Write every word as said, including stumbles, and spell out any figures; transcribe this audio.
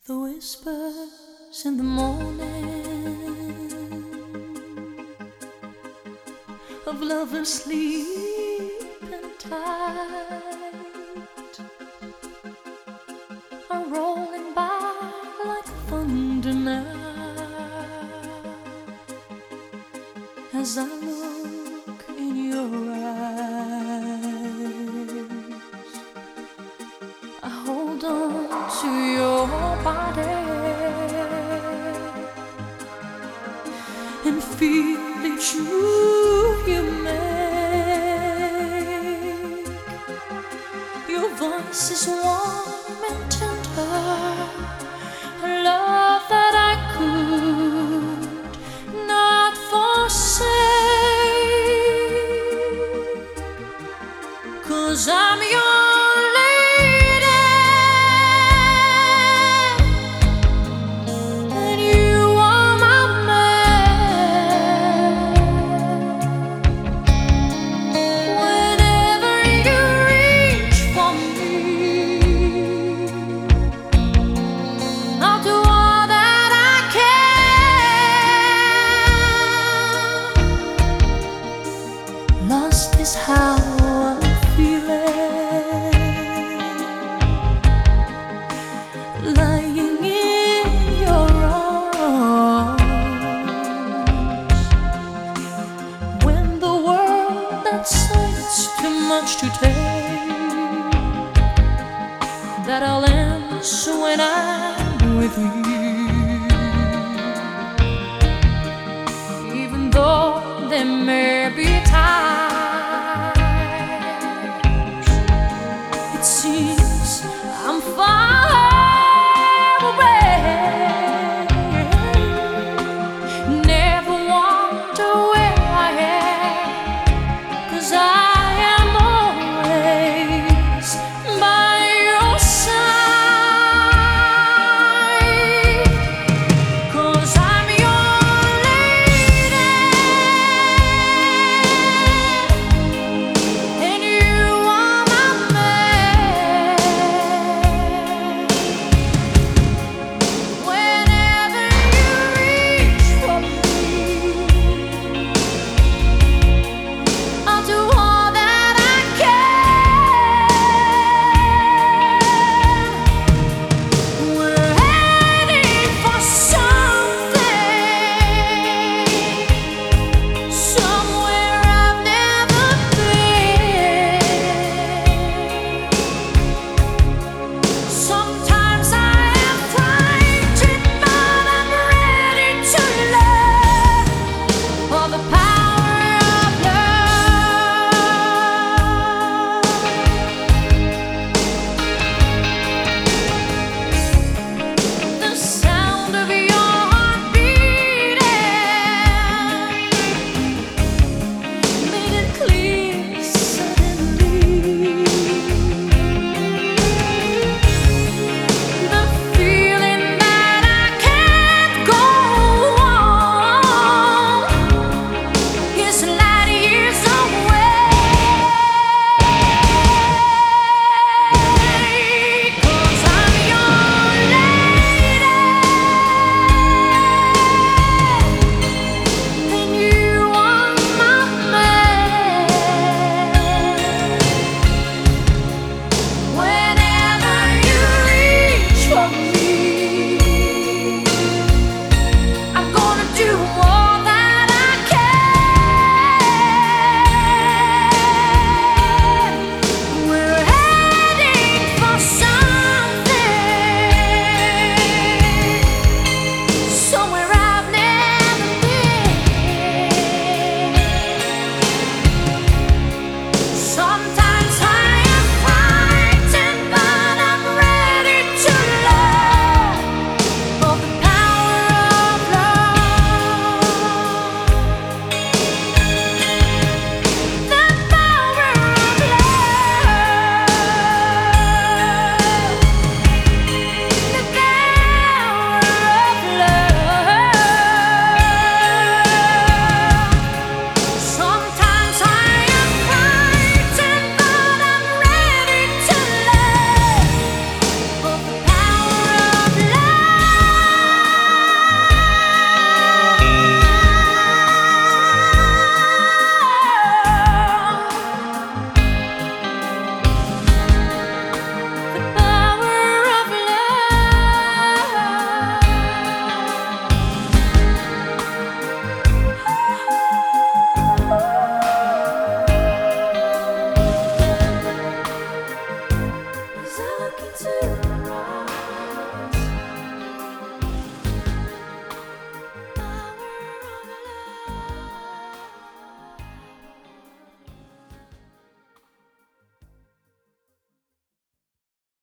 The whispers in the morning of lovers sleeping tight are rolling by like thunder now as I look in your eyes. I hold on to your body and feel each move you make. Your voice is warm and tender, a love that I could not forsake, 'cause I'm your lost is how I'm feeling, lying in your arms, when the world that says too much to take, that I'll answer when I'm with you, even though there may be